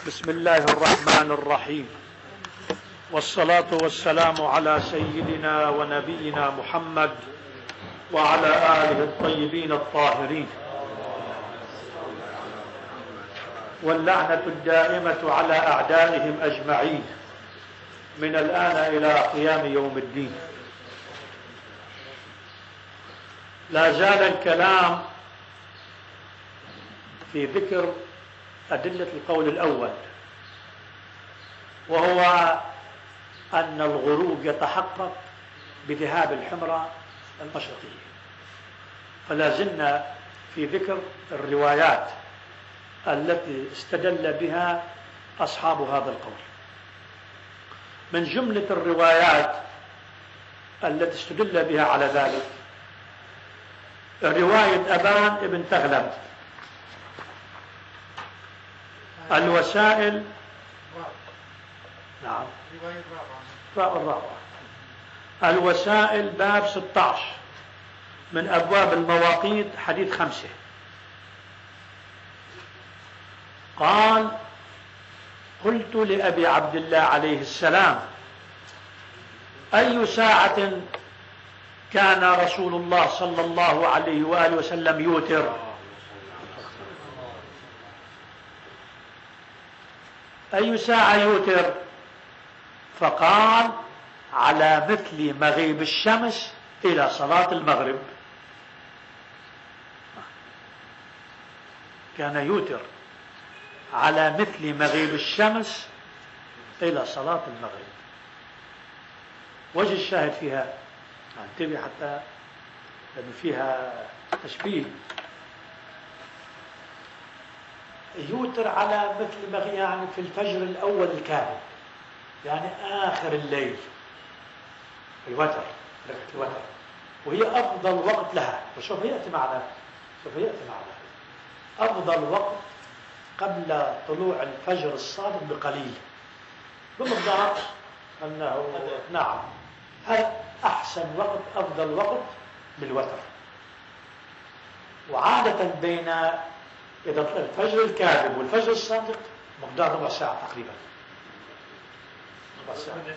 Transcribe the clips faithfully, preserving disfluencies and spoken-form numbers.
بسم الله الرحمن الرحيم، والصلاة والسلام على سيدنا ونبينا محمد وعلى آله الطيبين الطاهرين، واللعنة الدائمة على أعدائهم أجمعين من الآن إلى قيام يوم الدين. لا زال الكلام في ذكر أدلة القول الأول، وهو أن الغروب يتحقق بذهاب الحمرة المشرقية. فلا زلنا في ذكر الروايات التي استدل بها أصحاب هذا القول. من جملة الروايات التي استدل بها على ذلك رواية أبان ابن تغلب الوسائل، نعم رواية الرابعة الوسائل باب ستة عشر من أبواب المواقيت حديث خمسة. قال: قلت لأبي عبد الله عليه السلام: أي ساعة كان رسول الله صلى الله عليه وآله وسلم يوتر؟ أي ساعة يوتر؟ فقال: على مثل مغيب الشمس إلى صلاة المغرب. كان يوتر على مثل مغيب الشمس إلى صلاة المغرب. وجه الشاهد فيها، انتبه حتى لأن فيها تشبيه. يوتر على مثل مغيب يعني في الفجر الأول الكاذب، يعني آخر الليل، الوتر، ركعة الوتر، وهي أفضل وقت لها. وسوف يأتي معنا سوف يأتي معنا أفضل وقت قبل طلوع الفجر الصادق بقليل، بمقدار أنه نعم هذا أحسن وقت، أفضل وقت بالوتر. وعادة بين إذا الفجر الكاذب والفجر الصادق مقدار ربع ساعة تقريبا، ربع ساعة.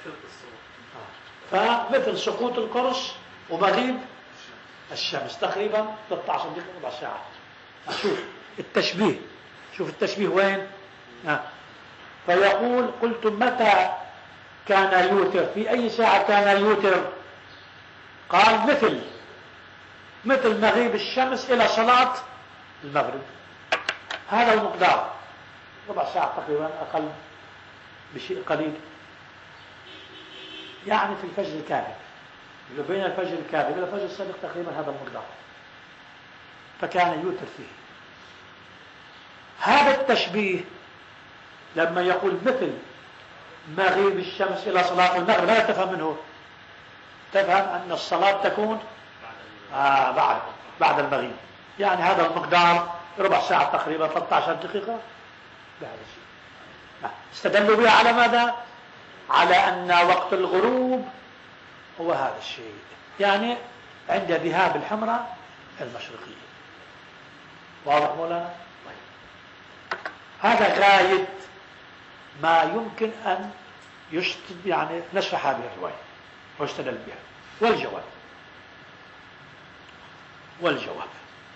فمثل سقوط القرص ومغيب الشمس تقريبا ثلاثة عشر دقيقة، ربع ساعة. شوف التشبيه، شوف التشبيه وين. آه. فيقول: قلت متى كان يوتر؟ في أي ساعة كان يوتر؟ قال: مثل مثل مغيب الشمس إلى صلاة المغرب. هذا المقدار، ربع ساعة تقريبا، أقل بشيء قليل، يعني في الفجر الكاذب، بين الفجر الكاذب إلى الفجر الصادق تقريبا هذا المقدار. فكان يوتر فيه. هذا التشبيه لما يقول مثل مغيب الشمس إلى صلاة المغرب، لا تفهم منه، تفهم أن الصلاة تكون آه بعد بعد المغيب، يعني هذا المقدار ربع ساعة تقريبا، ثلاثة عشر دقيقة. بهذا الشيء استدلوا بها على ماذا؟ على أن وقت الغروب هو هذا الشيء، يعني عند ذهاب الحمرة المشرقية. واضح مولانا؟ هذا غاية ما يمكن أن يشتد يعني نشرح هذه الرواية ويستدل بها. والجواب والجواب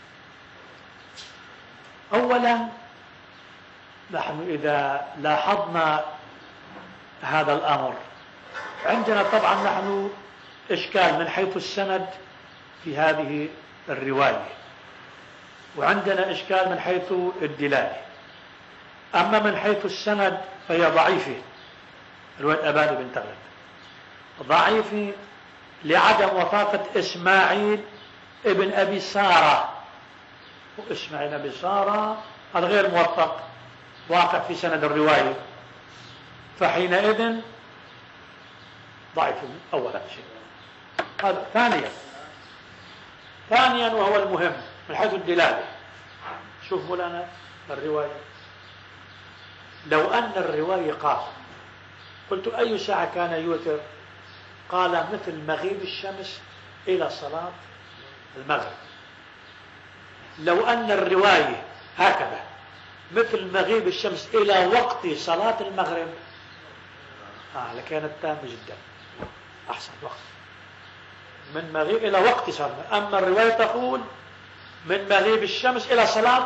أولا، نحن إذا لاحظنا هذا الأمر عندنا طبعا نحن إشكال من حيث السند في هذه الرواية، وعندنا إشكال من حيث الدلالة. أما من حيث السند فهي ضعيفة. رواية أبان بن تغلب ضعيفة لعدم وفاة إسماعيل ابن أبي سارة، وإسماعيل أبي سارة هذا غير موثق، واقع في سند الرواية، فحينئذ ضعيف. أولا شيء هذا. ثانيا ثانيا وهو المهم من حيث الدلالة. شوف مولانا الرواية، لو أن الرواية قال: قلت أي ساعة كان يوتر؟ قال: مثل مغيب الشمس إلى صلاة المغرب. لو أن الرواية هكذا مثل مغيب الشمس إلى وقت صلاة المغرب آه لكانت تامة جدا أحسن وقت من مغيب إلى وقت صلاة. أما الرواية تقول من مغيب الشمس إلى صلاة.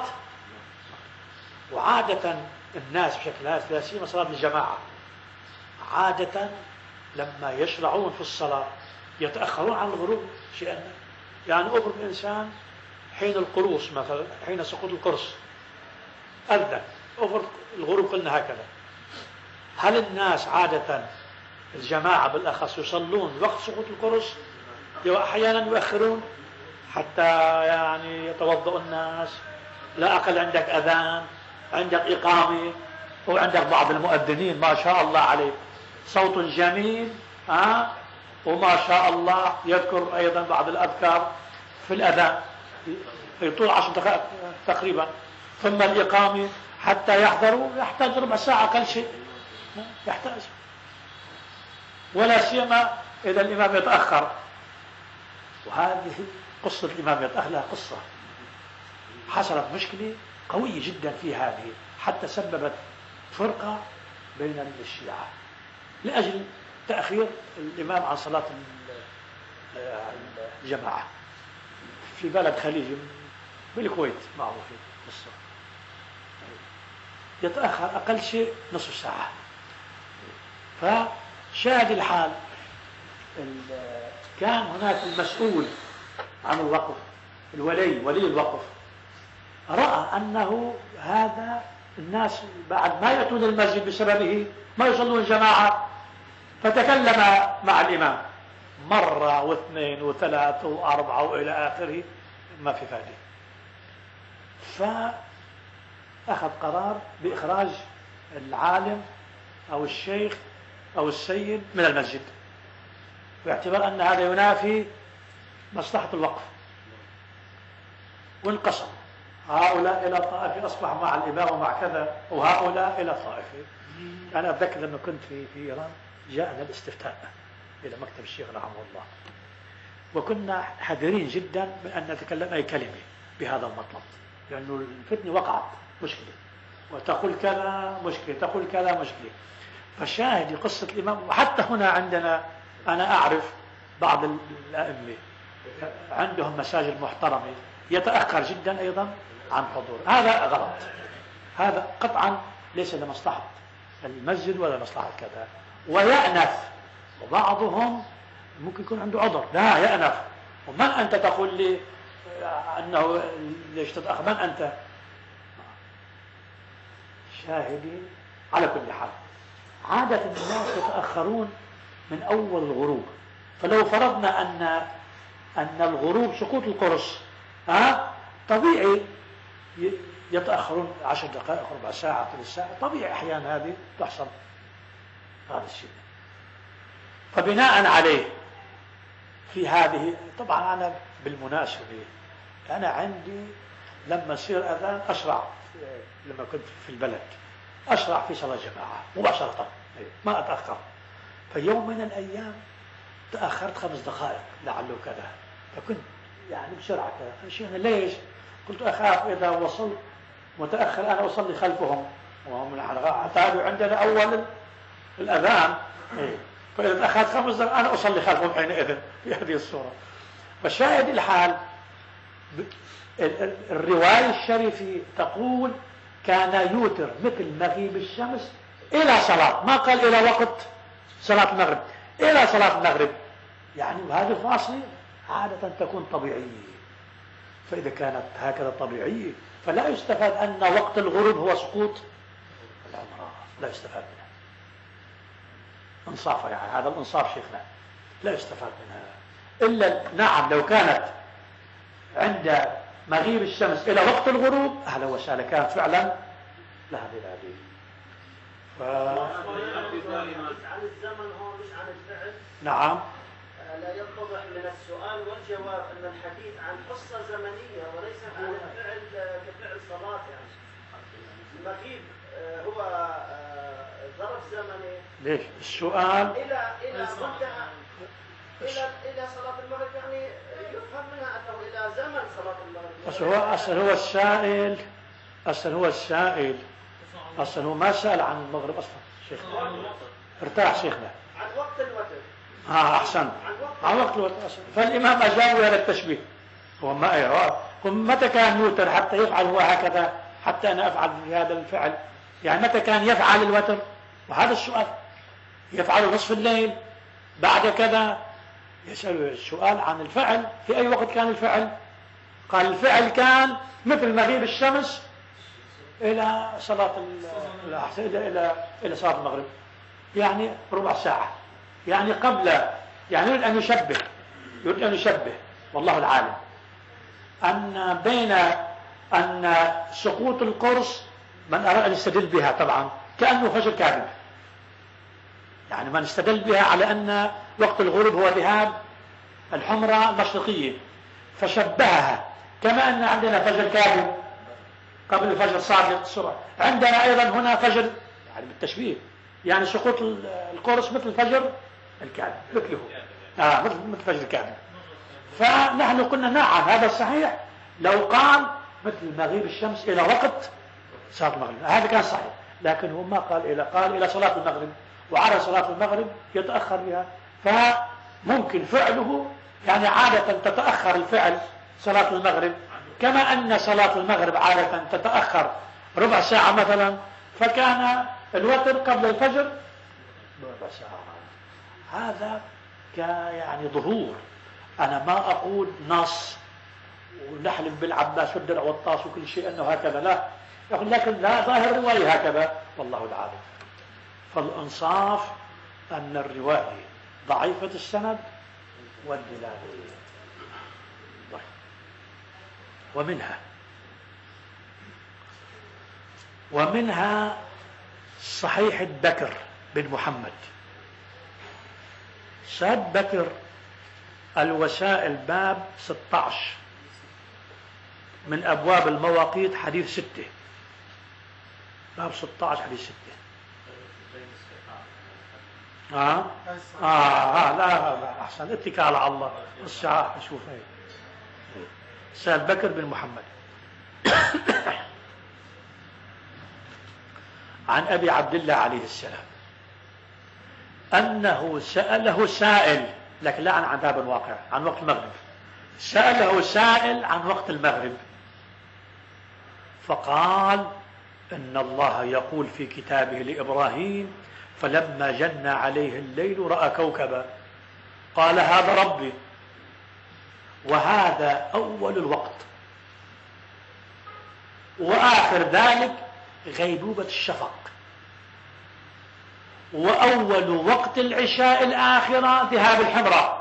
وعادة الناس بشكل عام لا سيما صلاة الجماعة عادة لما يشرعون في الصلاة يتأخرون عن الغروب شيئا. يعني أضرب الإنسان حين القروص مثلا حين سقوط القرص أذن أفرض الغروب قلنا هكذا. هل الناس عادة الجماعة بالأخص يصلون وقت سقوط القرص؟ أحيانا يؤخرون حتى يعني يتوضأ الناس. لا أقل عندك أذان عندك إقامة وعندك بعض المؤذنين ما شاء الله عليه صوت جميل ها وما شاء الله يذكر أيضا بعض الأذكار في الأذان في طول عشر دقائق تقريبا. ثم الإقامة حتى يحضروا يحتاج ربع ساعة أقل شيء يحتاج. ولا سيما إذا الإمام يتأخر. وهذه قصة الإمام يتأخر لها قصة حصلت مشكلة قوية جدا في هذه حتى سببت فرقة بين الشيعة لأجل تأخير الإمام عن صلاة الجماعة في بلد خليجي بالكويت معروفين قصة يتأخر أقل شيء نصف ساعة. فشاهد الحال كان هناك المسؤول عن الوقف الولي ولي الوقف رأى أنه هذا الناس بعد ما يأتون المسجد بسببه ما يصلون الجماعة فتكلم مع الإمام مرة واثنين وثلاثة وأربعة وإلى آخره ما في فائدة. فأخذ قرار بإخراج العالم أو الشيخ أو السيد من المسجد باعتبار أن هذا ينافي مصلحة الوقف. وانقسم هؤلاء إلى طائفة أصبح مع الإمام ومع كذا وهؤلاء إلى طائفة. أنا أتذكر لما كنت في في إيران جاءنا الاستفتاء إلى مكتب الشيخ رحمه الله وكنا حذرين جدا من أن نتكلم أي كلمة بهذا المطلب لأنه الفتنة وقعت مشكلة وتقول كذا مشكلة تقول كذا مشكلة. فشاهد قصة الإمام. وحتى هنا عندنا أنا أعرف بعض الأئمة عندهم مساجد محترمة يتأخر جدا أيضا عن حضور. هذا غلط. هذا قطعا ليس لمصلحة المسجد ولا مصلحة كذا ويأنف. وبعضهم ممكن يكون عنده عذر لا يأنف. ومن أنت تقول لي أنه ليش تتأخر؟ من أنت؟ شاهدي على كل حال عادة الناس يتأخرون من أول الغروب. فلو فرضنا أن أن الغروب سقوط القرص ها طبيعي يتأخرون عشر دقائق ربع ساعة ثلث ساعة طبيعي أحيانا هذه تحصل هذا الشيء. فبناء عليه في هذه طبعا أنا بالمناسبة أنا عندي لما يصير أذان أسرع لما كنت في البلد أسرع في صلاة جماعة مباشرة ما أتأخر. فيوم من الأيام تأخرت خمس دقائق لعله كذا فكنت يعني بسرعة كذا. شيخنا ليش؟ قلت أخاف إذا وصلت متأخر أنا أصلي خلفهم وهم اعتادوا عندنا أول الأذان فإذا تأخرت خمس دقائق أنا أصلي خلفهم حينئذ في هذه الصورة. فشاهد الحال الرواية الشريفة تقول كان يوتر مثل مغيب الشمس إلى صلاة ما قال إلى وقت صلاة المغرب إلى صلاة المغرب. يعني هذه الفاصلة عادة تكون طبيعية. فإذا كانت هكذا طبيعية فلا يستفاد أن وقت الغروب هو سقوط العمرة لا يستفاد منها. انصافا يعني هذا الانصاف شيخنا لا يستفاد منها إلا نعم لو كانت عند مغيب الشمس إلى وقت الغروب أهلا وسهلا كانت فعلا لها هذه. ف... عن الزمن هو مش عن الفعل. نعم لا يتضح من السؤال والجواب أن الحديث عن قصة زمنية وليس عن الفعل كفعل صلاة. يعني المغيب هو ظرف زمني. ليش السؤال إلى إلى منتهى إلى إلى صلاة المغرب يعني يفهم منها أنه إلى زمن صلاة المغرب. بس هو أصل هو السائل أصلا هو السائل أصلا هو ما سأل عن المغرب أصلا شيخ ارتاح شيخنا عن وقت الوتر. اه احسن عن وقت الوتر اصلا. فالامام اجاب بهذا التشبيه. هو ما يرى متى كان يوتر حتى يفعل هو هكذا حتى انا افعل هذا الفعل؟ يعني متى كان يفعل الوتر؟ وهذا السؤال. يفعل نصف الليل بعد كذا؟ يسأل السؤال عن الفعل. في اي وقت كان الفعل؟ قال الفعل كان مثل مغيب الشمس الى صلاة الى الى الى صلاة المغرب، يعني ربع ساعة، يعني قبل، يعني يريد أن يشبه يريد أن يشبه والله العالم أن بين أن سقوط القرص من أراد أن يستدل بها طبعا كأنه فجر كاذب، يعني من استدل بها على أن وقت الغروب هو ذهاب الحمرة المشرقية فشبهها كما أن عندنا فجر كاذب قبل الفجر صادق السرعة، عندنا أيضا هنا فجر يعني بالتشبيه، يعني سقوط القرص مثل الفجر الكاذب مثله آه مثل مثل فجر الكاذب. فنحن قلنا نعم هذا صحيح لو قال مثل مغيب الشمس إلى وقت صلاة المغرب، هذا كان صحيح، لكن هو ما قال إلى قال إلى صلاة المغرب، وعلى صلاة المغرب يتأخر بها، فممكن فعله يعني عادة تتأخر الفعل صلاة المغرب كما أن صلاة المغرب عادة تتأخر ربع ساعة مثلا، فكان الوتر قبل الفجر ربع ساعة. هذا يعني ظهور، أنا ما أقول نص ونحلم بالعباس والدرع والطاس وكل شيء أنه هكذا، لا، لكن لا ظاهر الرواية هكذا والله العالم. فالإنصاف أن الرواية ضعيفة السند والدلالة. ومنها ومنها صحيح بكر بن محمد. ساد بكر الوسائل باب ستة عشر من أبواب المواقيت حديث ستة، باب ستة عشر حديث ستة. آه آه, آه لا, لا أحسن اتكال على الله الساعة أشوف هاي. ساد بكر بن محمد عن أبي عبد الله عليه السلام أنه سأله سائل، لكن لا عن عذاب الواقع، عن وقت المغرب. سأله سائل عن وقت المغرب فقال إن الله يقول في كتابه لإبراهيم فلما جن عليه الليل رأى كوكبا قال هذا ربي، وهذا أول الوقت، وآخر ذلك غيبوبة الشفق، وأول وقت العشاء الآخرة ذهاب الحمرة،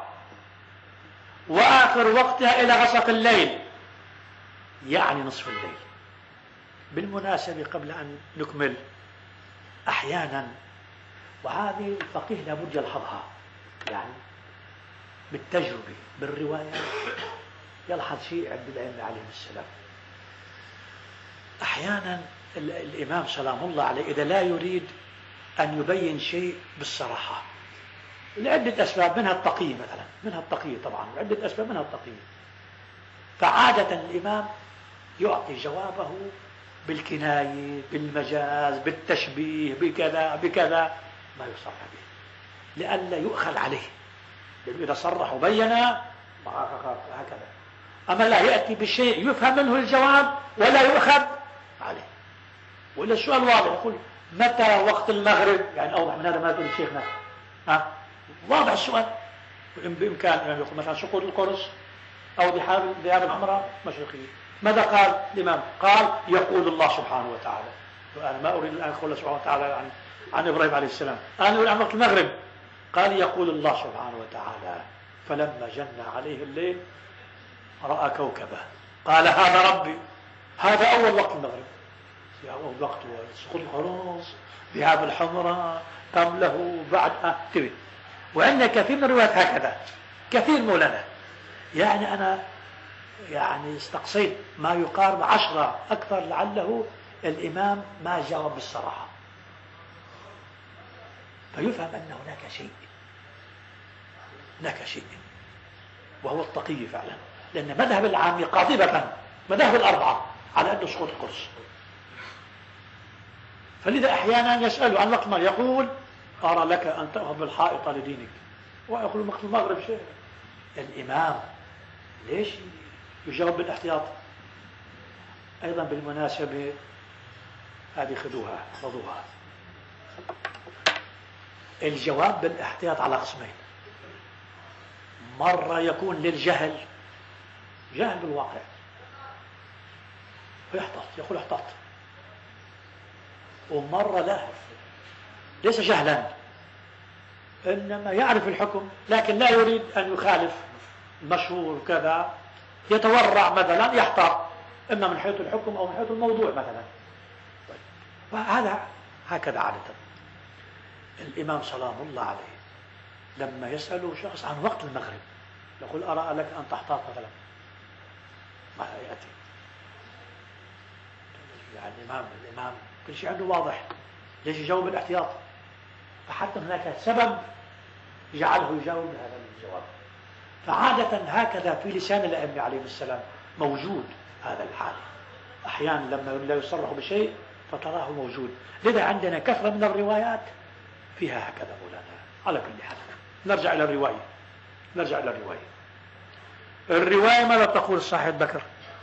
وآخر وقتها إلى غسق الليل يعني نصف الليل. بالمناسبة قبل أن نكمل، أحيانا وهذه الفقيه لابد يلحظها يعني بالتجربة بالرواية، يلحظ شيء عند العلم عليه السلام. أحيانا الإمام سلام الله عليه إذا لا يريد أن يبين شيء بالصراحة لعدة أسباب، منها التقية مثلا، منها التقية طبعا، عدة أسباب منها التقية، فعادة الإمام يعطي جوابه بالكناية بالمجاز بالتشبيه بكذا بكذا ما يصرح به لئلا يؤخذ عليه، لأنه إذا صرح وبين هكذا. أما لا يأتي بشيء يفهم منه الجواب ولا يؤخذ عليه. وإلا السؤال واضح، يقول متى وقت المغرب، يعني أوضح من هذا ما يقول شيخنا، ها واضح السؤال. بإمكان يعني يقول مثلا سقوط القرص أو ذهاب الحمراء مشرقية. ماذا قال الإمام؟ قال يقول الله سبحانه وتعالى. وأنا ما أريد الآن أقول سبحانه وتعالى عن عن إبراهيم عليه السلام، أنا أريد عن وقت المغرب. قال يقول الله سبحانه وتعالى فلما جن عليه الليل رأى كوكبا قال هذا ربي، هذا أول وقت المغرب، أول وقت سقوط القرص ذهاب الحمراء قبله بعد أكتبه. وعندنا كثير من الروايات هكذا، كثير مولانا، يعني أنا يعني استقصيت ما يقارب عشرة أكثر لعله الإمام ما جاوب بالصراحة، فيفهم أن هناك شيء هناك شيء وهو التقي فعلا، لأن مذهب العامي قاطبة مذهب الأربعة على أنه سقوط القرص، فلذا أحيانا يسأل عن وقت المغرب يقول أرى لك أن تأخذ بالحائط لدينك، ويقول وقت المغرب شيء. الإمام ليش يجاوب بالاحتياط؟ أيضا بالمناسبة هذه خذوها خذوها الجواب بالاحتياط على قسمين. مرة يكون للجهل، جهل بالواقع فيحتاط يقول احتاط، ومرة لا، ليس جهلا إنما يعرف الحكم لكن لا يريد أن يخالف المشهور كذا، يتورع مثلا يحتاط إما من حيث الحكم أو من حيث الموضوع مثلا. طيب. وهذا هكذا عادة. الإمام سلام الله عليه لما يسأله شخص عن وقت المغرب يقول أرى لك أن تحتاط مثلا، ما يأتي يعني الإمام الإمام كل شيء عنده واضح، ليش يجاوب الاحتياط؟ فحتى هناك سبب جعله يجاوب هذا الجواب. فعادة هكذا في لسان الأئمة عليهم السلام موجود هذا الحال، أحيانا لما لا يصرح بشيء فتراه موجود. لذا عندنا كثرة من الروايات فيها هكذا مولانا. على كل حال نرجع إلى الرواية نرجع إلى الرواية الرواية ماذا تقول صاحب بكر؟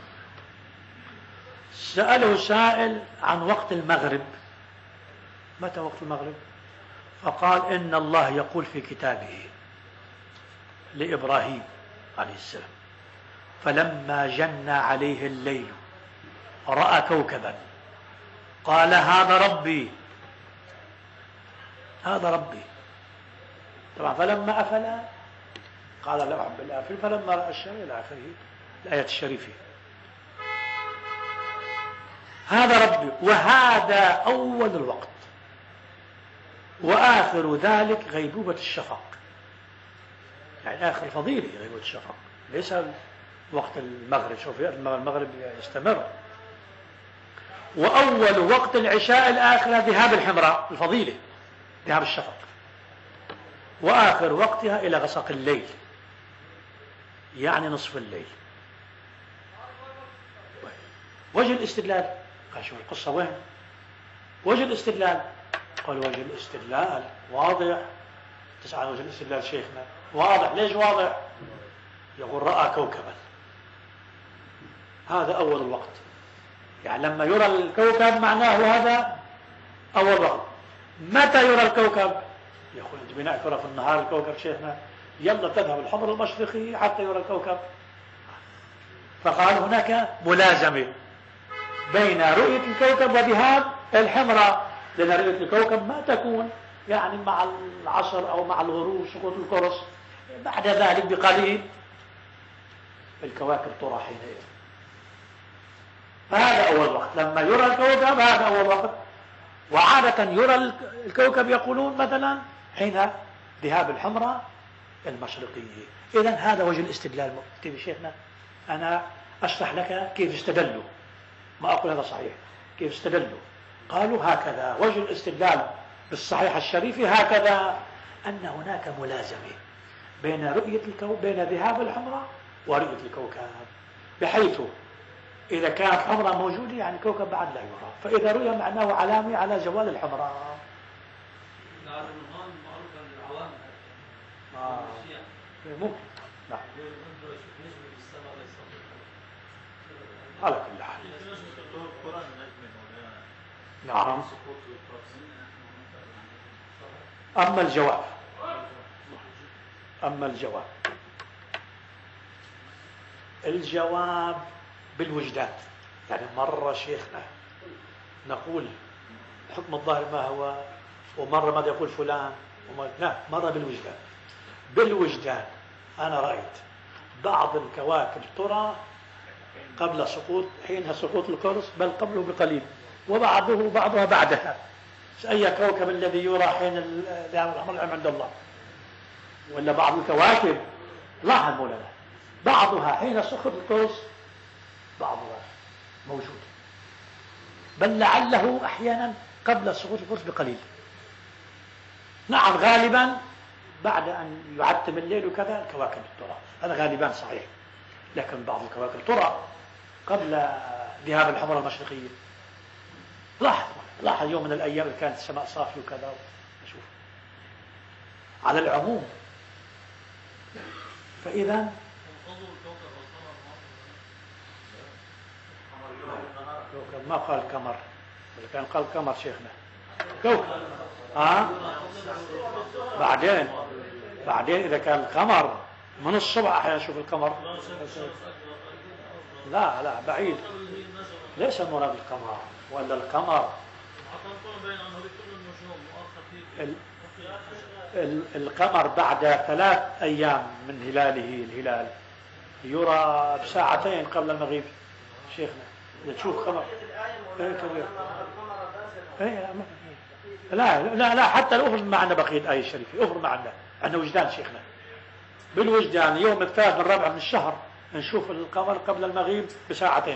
سأله سائل عن وقت المغرب، متى وقت المغرب؟ فقال إن الله يقول في كتابه لإبراهيم عليه السلام فلما جن عليه الليل رأى كوكبا قال هذا ربي هذا ربي. طبعا فلما أفل قال لا أحب الآفل فلما رأى الشمس إلى آخره الآية الشريفة. هذا ربي وهذا أول الوقت وآخر ذلك غيبوبة الشفق، يعني آخر فضيلة غيبوبة الشفق ليس وقت المغرب. شوف المغرب يستمر. وأول وقت العشاء الآخرة ذهاب الحمراء الفضيلة ذهاب الشفق، وآخر وقتها إلى غسق الليل يعني نصف الليل. وجه الاستدلال قال شوف القصة وين؟ وجه الاستدلال قال وجه الاستدلال واضح. تسعى وجه الاستدلال شيخنا واضح. ليش واضح؟ يقول رأى كوكبا، هذا أول الوقت، يعني لما يرى الكوكب معناه هذا أول وقت. متى يرى الكوكب؟ يقول أنت بناء ترى في النهار الكوكب شيخنا، يلا تذهب الحمر المشرقي حتى يرى الكوكب. فقال هناك ملازمة بين رؤية الكوكب وذهاب الحمراء، لأن رؤية الكوكب ما تكون يعني مع العصر أو مع الغروب سقوط القرص، بعد ذلك بقليل الكواكب ترى حينئذ. فهذا أول وقت لما يرى الكوكب، هذا أول وقت. وعادة يرى الكوكب يقولون مثلا حين ذهاب الحمراء المشرقية. إذن هذا وجه الاستدلال. مكتب شيخنا أنا أشرح لك كيف استدلوا، ما أقول هذا صحيح، كيف استدلوا. قالوا هكذا وجه الاستدلال بالصحيح الشريف هكذا، أن هناك ملازمة بين رؤية الكوكب، بين ذهاب الحمراء ورؤية الكوكب، بحيث إذا كانت حمراء موجودة يعني الكوكب بعد لا يرى، فإذا رؤية معناه علامة على زوال الحمراء. آه. ممكن نعم على كل حال. نعم. أما الجواب أما الجواب الجواب بالوجدان. يعني مرة شيخنا نقول حكم الظاهر ما هو، ومرة ماذا يقول فلان، ومرة لا، مرة بالوجدان. بالوجدان أنا رأيت بعض الكواكب ترى قبل سقوط، حينها سقوط القرص، بل قبله بقليل، وبعضه بعضها بعدها. أي كوكب الذي يرى حين ذهاب الحمر عند الله؟ ولا بعض الكواكب لاحظ مولانا بعضها حين سقوط القرص بعضها موجود، بل لعله أحيانا قبل سقوط القرص بقليل. نعم غالبا بعد أن يعتم الليل وكذا الكواكب ترى، هذا غالبا صحيح، لكن بعض الكواكب ترى قبل ذهاب الحمراء المشرقية. لاحظ لاحظ يوم من الأيام كانت السماء صافية وكذا، أشوف على العموم. فإذا كوكب ما قال قمر، كان قال قمر شيخنا كوكب. ها بعدين بعدين إذا كان القمر من الصبح أحيانا أشوف القمر. لا لا بعيد، ليس المراد القمر ولا القمر. ال ال القمر بعد ثلاث أيام من هلاله الهلال يرى بساعتين قبل المغيب شيخنا. إذا تشوف قمر إيه لا لا لا حتى لو افرض معنا بقية آية شريفة، افرض معنا عندنا وجدان شيخنا، بالوجدان يوم الثالث من الرابع من الشهر نشوف القمر قبل المغيب بساعتين.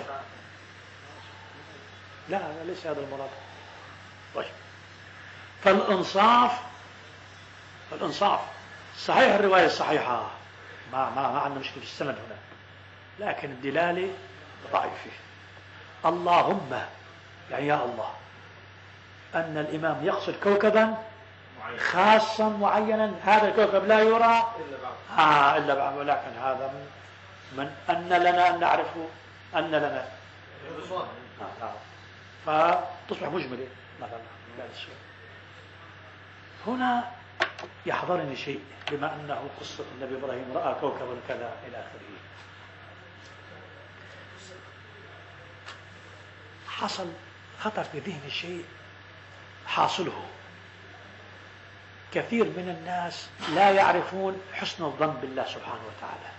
لا ليس هذا المراد. طيب فالإنصاف الإنصاف صحيح، الرواية الصحيحة ما ما ما عندنا مشكلة في السند هنا، لكن الدلالة ضعيفة. اللهم يعني يا الله أن الإمام يقصد كوكبا خاصا معينا، هذا الكوكب لا يرى آه إلا بعد، ولكن هذا من, من أن لنا أن نعرف أن لنا آه آه. فتصبح مجملة مثلا. هنا يحضرني شيء، بما أنه قصة النبي إبراهيم رأى كوكبا كذا إلى آخره. حصل خطر في ذهني شيء حاصله، كثير من الناس لا يعرفون حسن الظن بالله سبحانه وتعالى.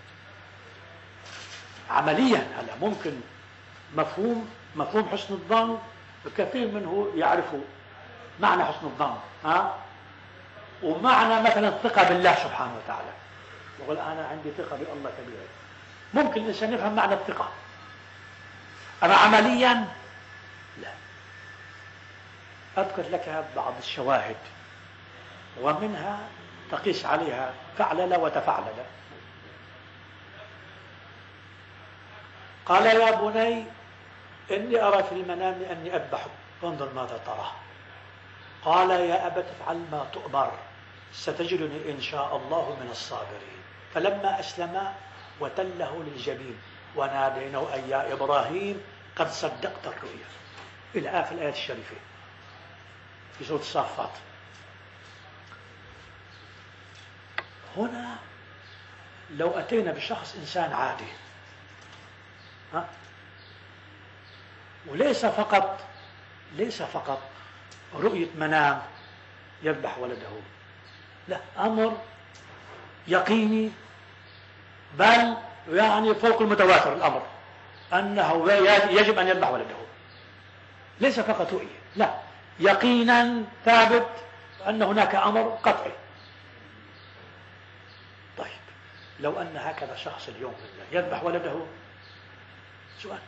عمليا هلا ممكن مفهوم مفهوم حسن الظن كثير منه يعرفوا معنى حسن الظن، ها ومعنى مثلا الثقة بالله سبحانه وتعالى، يقول أنا عندي ثقة بالله كبيرة. ممكن الإنسان يفهم معنى الثقة، أما عمليا لا. أذكر لك بعض الشواهد ومنها تقيس عليها فعلل وتفعلل. قال يا بني إني أرى في المنام أني أذبحك فانظر ماذا ترى. قال يا أبت افعل ما تؤمر ستجدني إن شاء الله من الصابرين. فلما أسلما وتله للجبين وناديناه أي يا إبراهيم قد صدقت الرؤيا، إلى آخر الآيات الشريفة في سورة الصافات. هنا لو أتينا بشخص إنسان عادي، ها وليس فقط ليس فقط رؤية منام يذبح ولده، لا، أمر يقيني، بل يعني فوق المتواتر الأمر أنه يجب أن يذبح ولده. ليس فقط رؤية، لا، يقينا ثابت أن هناك أمر قطعي. طيب لو أن هكذا شخص اليوم يذبح ولده، سؤال.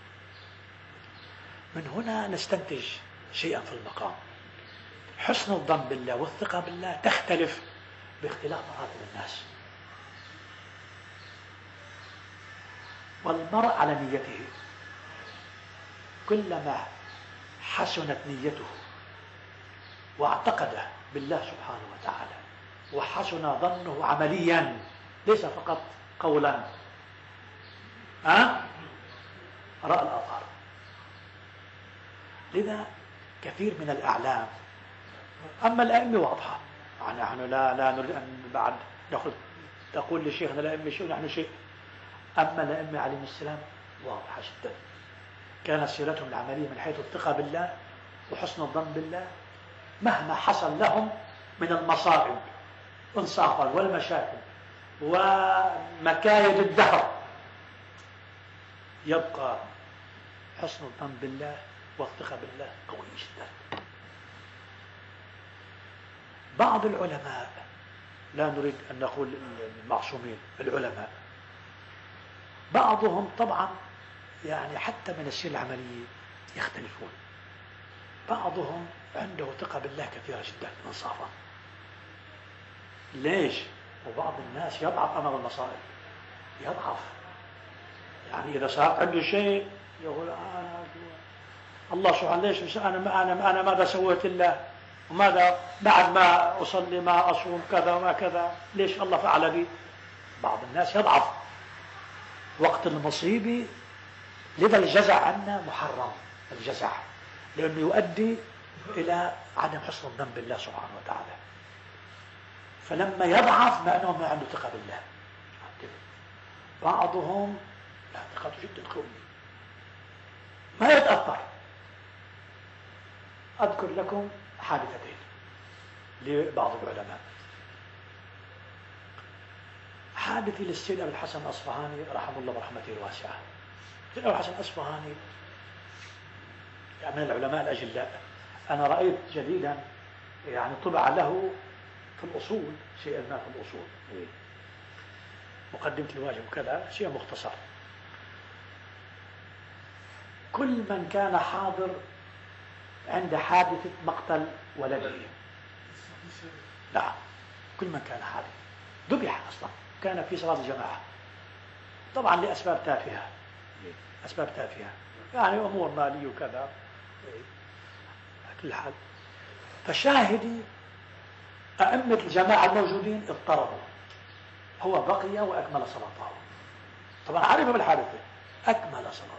من هنا نستنتج شيئا في المقام. حسن الظن بالله والثقة بالله تختلف باختلاف مراتب الناس. والمرء على نيته، كلما حسنت نيته واعتقد بالله سبحانه وتعالى وحسن ظنه عمليا ليس فقط قولا، ها رأى الآثار. لذا كثير من الأعلام، أما الأئمة واضحة، نحن لا لا نريد أن بعد نأخذ تقول لشيخنا الأئمة شيء ونحن شيء. أما الأئمة عليهم السلام واضحة جدا، كانت سيرتهم العملية من حيث الثقة بالله وحسن الظن بالله مهما حصل لهم من المصائب انصافا والمشاكل ومكايد الدهر، يبقى حسن الظن بالله والثقة بالله قوي جدا. بعض العلماء، لا نريد أن نقول المعصومين، العلماء بعضهم طبعا يعني حتى من السيرة العملية يختلفون. بعضهم عنده ثقة بالله كثيرة جدا انصافا. ليش؟ وبعض الناس يضعف أمام المصائب، يضعف، يعني إذا صار عنده شيء يقول أنا الله سبحانه ليش مش أنا ما أنا أنا ماذا سويت إلا وماذا بعد ما أصلي ما أصوم كذا وما كذا، ليش الله فعل بي؟ بعض الناس يضعف وقت المصيبة. لذا الجزع عنا محرم، الجزع لأنه يؤدي إلى عدم حسن الظن بالله سبحانه وتعالى. فلما يضعف مع أنه ما عنده ثقة بالله، بعضهم لا ثقته جدا قوية ما يتأثر. أذكر لكم حادثتين لبعض العلماء. حادثي للسيد أبي الحسن الأصفهاني رحمه الله برحمته الواسعة. السيد أبي الحسن الأصفهاني من العلماء الأجلاء. أنا رأيت جديدا يعني طبع له في الأصول شيء ما في الأصول، مقدمة الواجب وكذا، شيء مختصر. كل من كان حاضر عند حادثة مقتل ولده، لا كل من كان حاضر ذبح أصلا، كان في صلاة الجماعة طبعا لأسباب تافهة، أسباب تافهة يعني أمور مالية وكذا كل حال. فشاهدي أئمة الجماعة الموجودين اضطربوا، هو بقي وأكمل صلاته، طبعا عرف بالحادثة، أكمل صلاته.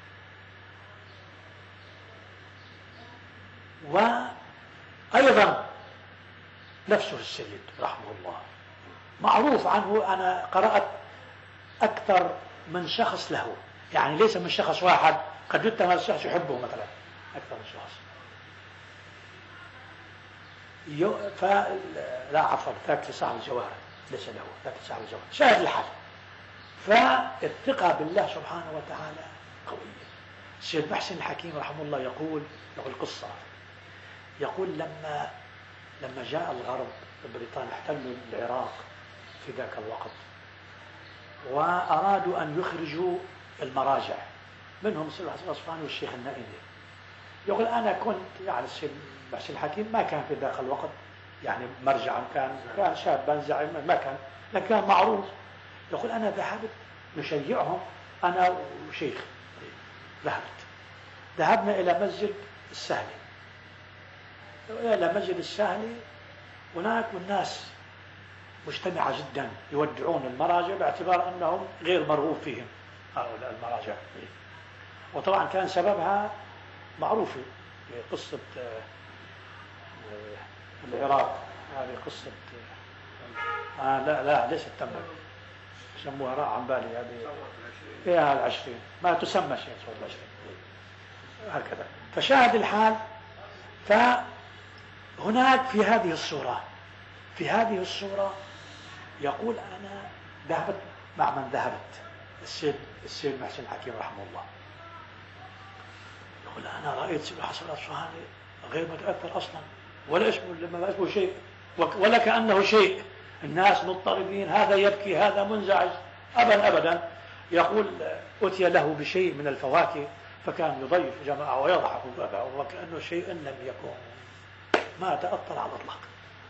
وأيضا نفسه السيد رحمه الله معروف عنه، أنا قرأت أكثر من شخص له، يعني ليس من شخص واحد، قد يتهم الشخص يحبه مثلا أكثر من شخص. يو... ف... لا عفوا ذاك لصاحب الجواهر، ليس له ذاك لصاحب الجواهر. شاهد الحال. فالثقة بالله سبحانه وتعالى قوية. السيد محسن الحكيم رحمه الله يقول يقول قصة، يقول لما لما جاء الغرب بريطانيا احتلوا العراق في ذاك الوقت، وأرادوا أن يخرجوا المراجع، منهم السيد محسن الأصفهاني والشيخ النائمي. يقول أنا كنت يعني السيد محسن الحكيم ما كان في ذاك الوقت يعني مرجعا، كان كان شابا زعيما ما كان، لكن كان معروف. يقول أنا ذهبت نشيعهم أنا وشيخ، ذهبت ذهبنا إلى مسجد السهلي، إلى مسجد السهلي هناك، والناس مجتمعة جدا يودعون المراجع باعتبار أنهم غير مرغوب فيهم هؤلاء المراجع. وطبعا كان سببها معروفة، قصة العراق، هذه قصة آه لا لا ليست تمت، يسموها راء عن بالي، هذه فيها العشرين، ما تسمى شيء صوت العشرين هكذا. فشاهد الحال. فهناك في هذه الصورة في هذه الصورة يقول أنا ذهبت مع من ذهبت السيد السيد محسن الحكيم رحمه الله. يقول أنا رأيت سيد حسن الأصفهاني غير متأثر أصلا، ولا اسمه لما اسمه شيء، ولا كأنه شيء. الناس مضطربين، هذا يبكي هذا منزعج، أبدا أبدا. يقول أتي له بشيء من الفواكه فكان يضيف جماعة ويضحك وكأنه شيء لم يكن، ما تأثر على الإطلاق.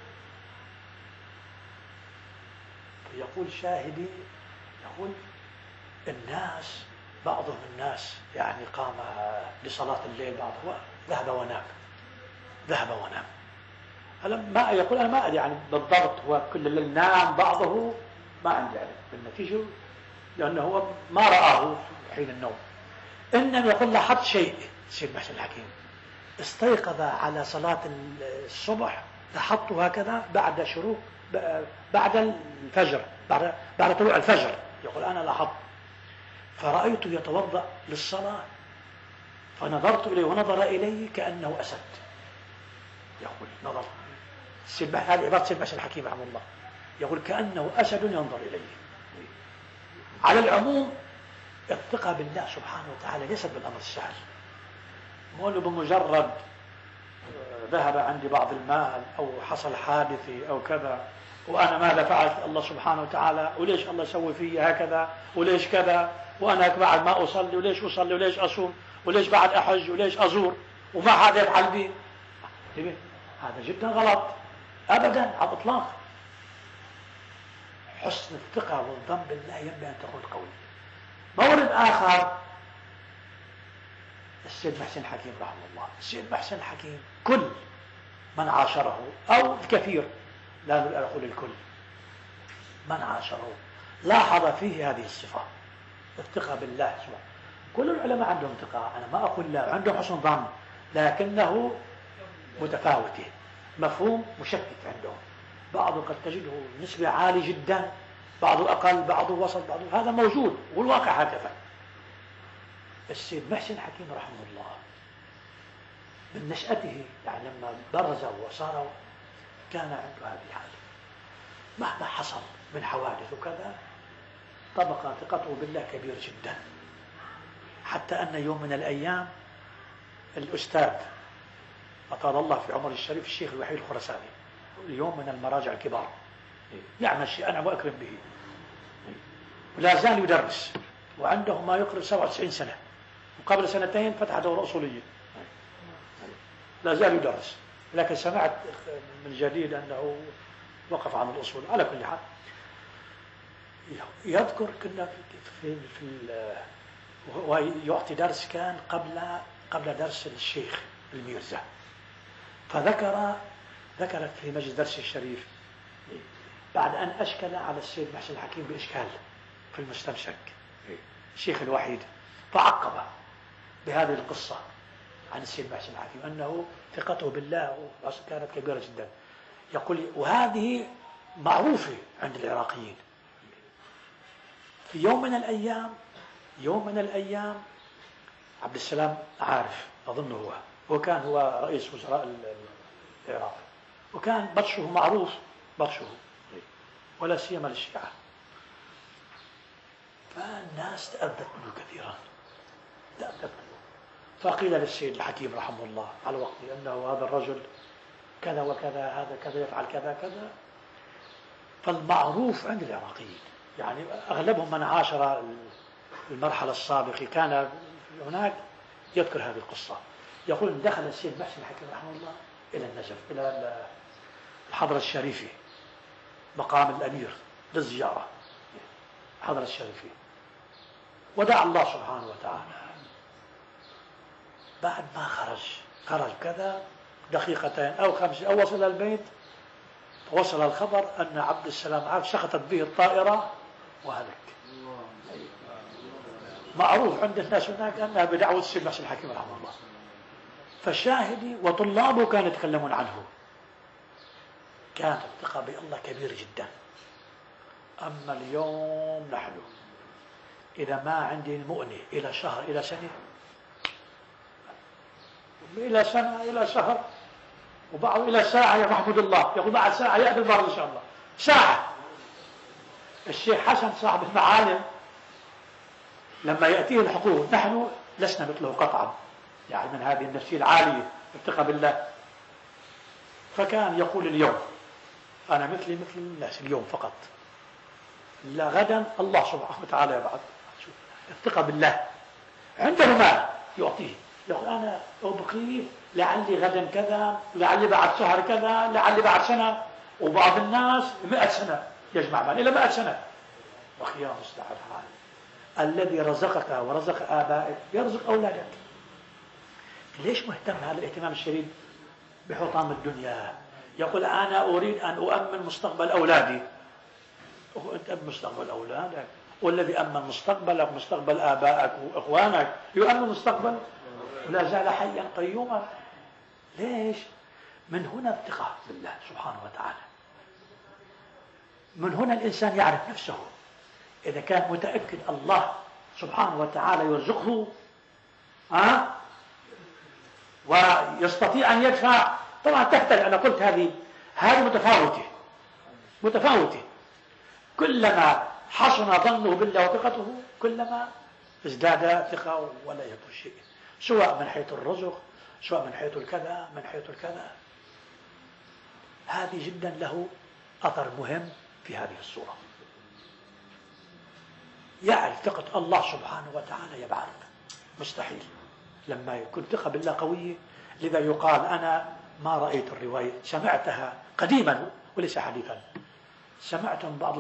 يقول شاهدي، يقول الناس بعضهم الناس يعني قام لصلاة الليل، بعضهم ذهب ونام ذهب ونام هلا ما يقول أنا ما أدري يعني بالضبط هو كل الليل نام، بعضه ما عندي علم بالنتيجة لأنه هو ما رآه حين النوم. إنما يقول لاحظت شيء سيد محسن الحكيم، استيقظ على صلاة الصبح، لاحظته هكذا بعد شروق بعد الفجر، بعد بعد طلوع الفجر. يقول أنا لاحظت فرأيته يتوضأ للصلاة، فنظرت إليه ونظر إليه كأنه أسد. يقول نظر السيد هذه عبارة السيد محسن الحكيم رحمه الله، يقول كأنه أسد ينظر إليه. على العموم الثقة بالله سبحانه وتعالى ليست بالأمر السهل، مو بمجرد ذهب عندي بعض المال أو حصل حادثي أو كذا وأنا ماذا فعلت الله سبحانه وتعالى، وليش الله يسوي في هكذا، وليش كذا، وأنا بعد ما أصلي وليش أصلي وليش أصوم وليش بعد أحج وليش أزور وما حدا يفعل بي. هذا جدا غلط أبدا على الإطلاق. حسن الثقة والظن بالله ينبغي أن تكون قوي. مورد آخر السيد محسن حكيم رحمه الله. السيد محسن حكيم كل من عاشره أو الكثير، لا أقول الكل، من عاشره لاحظ فيه هذه الصفة، الثقة بالله سبحانه. كل العلماء عندهم ثقة، أنا ما أقول لا، عندهم حسن ظن، لكنه متفاوتة، مفهوم مشكك عندهم. بعضه قد تجده نسبة عالية جدا، بعضه أقل، بعضه وسط، بعضه، هذا موجود والواقع هكذا. السيد محسن حكيم رحمه الله من نشأته، يعني لما برز وصار كان عنده هذه الحالة، مهما حصل من حوادث وكذا طبقا ثقته بالله كبير جدا، حتى أن يوم من الأيام الأستاذ أطال الله في عمر الشريف الشيخ الوحيد الخرساني، اليوم من المراجع الكبار، يعمل شيء أنا وأكرم به، ولا زال يدرس، وعنده ما يقرب سبعة وتسعين سنة، وقبل سنتين فتح دورة أصولية، لا زال يدرس. لكن سمعت من جديد أنه وقف عن الأصول. على كل حال يذكر كنا في في ويعطي درس كان قبل قبل درس الشيخ الميرزا، فذكر ذكرت في مجلس درس الشريف بعد أن أشكل على السيد محسن الحكيم بإشكال في المستمسك الشيخ الوحيد، فعقب بهذه القصة عن السيد محسن الحكيم أنه ثقته بالله كانت كبيرة جدا. يقول وهذه معروفة عند العراقيين. في يوم من الأيام يوم من الأيام عبد السلام عارف أظنه هو وكان هو رئيس وزراء العراق، وكان بطشه معروف، بطشه ولا سيما للشيعة، فالناس تأذت منه كثيرا، تأذت منه. فقيل للسيد الحكيم رحمه الله على وقته أنه هذا الرجل كذا وكذا، هذا كذا يفعل كذا كذا. فالمعروف عند العراقيين، يعني أغلبهم من عاشر المرحلة السابقة كان هناك يذكر هذه القصة. يقول دخل السيد محسن الحكيم رحمه الله إلى النجف، إلى الحضرة الشريفة، مقام الأمير للزيارة، الحضرة الشريفة، ودعا الله سبحانه وتعالى. بعد ما خرج خرج كذا دقيقتين أو خمس أو وصل البيت، وصل الخبر أن عبد السلام عارف سقطت به الطائرة وهلك. معروف عند الناس هناك أنها بدعوة السيد محسن الحكيم رحمه الله. فالشاهدي وطلابه كانوا يتكلمون عنه، كانت الثقة بالله كبيرة جدا. أما اليوم نحن إذا ما عندي مؤنة إلى شهر إلى سنة إلى سنة إلى شهر وبعض إلى ساعة يا محمود الله، يقول بعد ساعة يأتي البرد إن شاء الله، ساعة. الشيخ حسن صاحب المعالم لما يأتيه الحقوق نحن لسنا مثله قطعا، يعني من هذه النفسية العالية الثقة بالله. فكان يقول اليوم أنا مثلي مثل الناس اليوم فقط، لا غدا الله سبحانه وتعالى يبعث. الثقة بالله عنده ما يعطيه، يقول أنا أبقي لعلي غدا كذا، لعلي بعد شهر كذا، لعلي بعد سنة. وبعض الناس مئة سنة يجمع مال إلى مئة سنة. وأخي يا مصلح الحال، الذي رزقك ورزق آبائك يرزق أولادك. ليش مهتم هذا الاهتمام الشديد بحطام الدنيا؟ يقول أنا أريد أن أؤمن مستقبل أولادي. وأنت أمن مستقبل أولادك، والذي أمن مستقبلك مستقبل آبائك وإخوانك يؤمن مستقبل ولا زال حيا قيوما. ليش؟ من هنا الثقة بالله سبحانه وتعالى. من هنا الإنسان يعرف نفسه، إذا كان متأكد الله سبحانه وتعالى يرزقه ها ويستطيع أن يدفع. طبعا تختلف، أنا قلت هذه هذه متفاوتة متفاوتة كلما حسن ظنه بالله وثقته كلما ازداد ثقة ولا يكون شيء، سواء من حيث الرزق، سواء من حيث الكذا، من حيث الكذا. هذه جدا له أثر مهم في هذه الصورة. يعرف ثقة الله سبحانه وتعالى يبعث مستحيل لما يكون ثقة بالله قوية. لذا يقال أنا ما رأيت الرواية، سمعتها قديما وليس حديثا، سمعت من بعض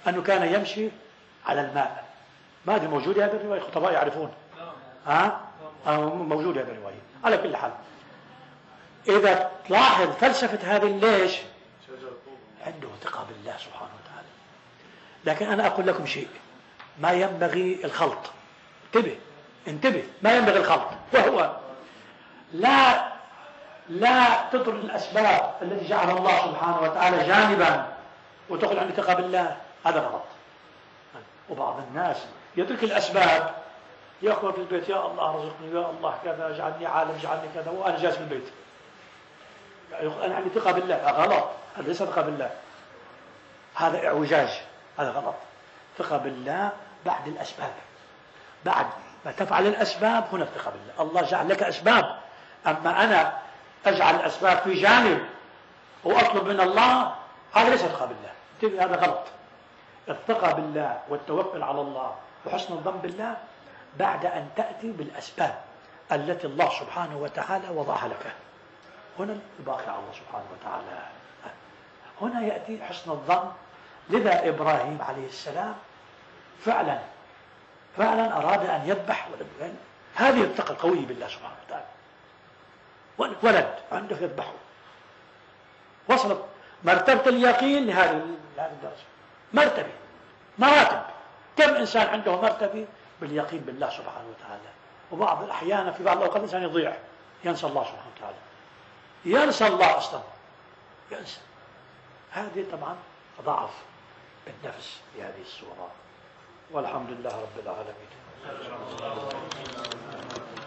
أنه كان يمشي على الماء. ما أدري موجودة هذه الرواية، الخطباء يعرفون. ها أه؟ موجودة هذه الرواية. على كل حال، إذا تلاحظ فلسفة هذه ليش عنده ثقة بالله سبحانه وتعالى. لكن أنا أقول لكم شيء، ما ينبغي الخلط. انتبه انتبه ما ينبغي الخلط، وهو لا لا تترك الأسباب التي جعلها الله سبحانه وتعالى جانبا وتقول عندي ثقة بالله، هذا غلط. وبعض الناس يترك الأسباب، يأخذ في البيت يا الله رزقني، يا الله كذا، اجعلني عالم، اجعلني كذا، وأنا جالس في البيت أنا عندي ثقة بالله. غلط، هذا ليس ثقة بالله، هذا اعوجاج، هذا غلط. ثقة بالله بعد الأسباب، بعد ما تفعل الأسباب هنا الثقة بالله. الله جعل لك أسباب، أما أنا أجعل الأسباب في جانب وأطلب من الله، هذا ليس ثقة بالله، هذا غلط. الثقة بالله والتوكل على الله وحسن الظن بالله بعد أن تأتي بالأسباب التي الله سبحانه وتعالى وضعها لك. هنا الباقي على الله سبحانه وتعالى. هنا يأتي حسن الظن. لذا إبراهيم عليه السلام فعلا فعلا أراد أن يذبح ولد. هذه الثقة القوية بالله سبحانه وتعالى. ولد عنده يذبحه، وصلت مرتبة اليقين لهذه الدرجة. مرتبة مراتب. كم إنسان عنده مرتبة باليقين بالله سبحانه وتعالى، وبعض الأحيان في بعض الأوقات الإنسان يضيع، ينسى الله سبحانه وتعالى، ينسى الله أصلا، ينسى. هذه طبعا ضعف بالنفس بهذه الصورة. والحمد لله رب العالمين.